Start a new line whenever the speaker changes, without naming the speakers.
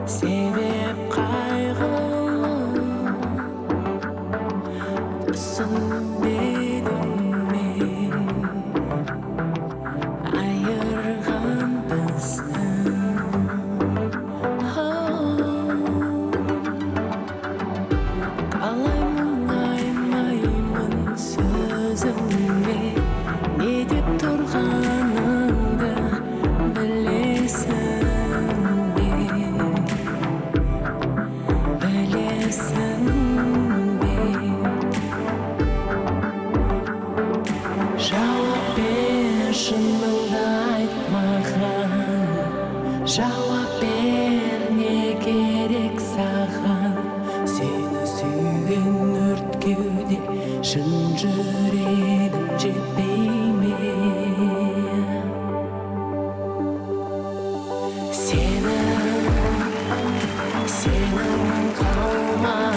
себеп қайғылы түсінбедім мен айырған бізді қалай мұңаймаймын сөзіңе не деп тұрғаныңды білесің бе жауап бер шыныңды айт маған жауап бер не керек саған сені сүйген өрт кеуде шын жүрегім жетпей ме сенің қалмағаныңа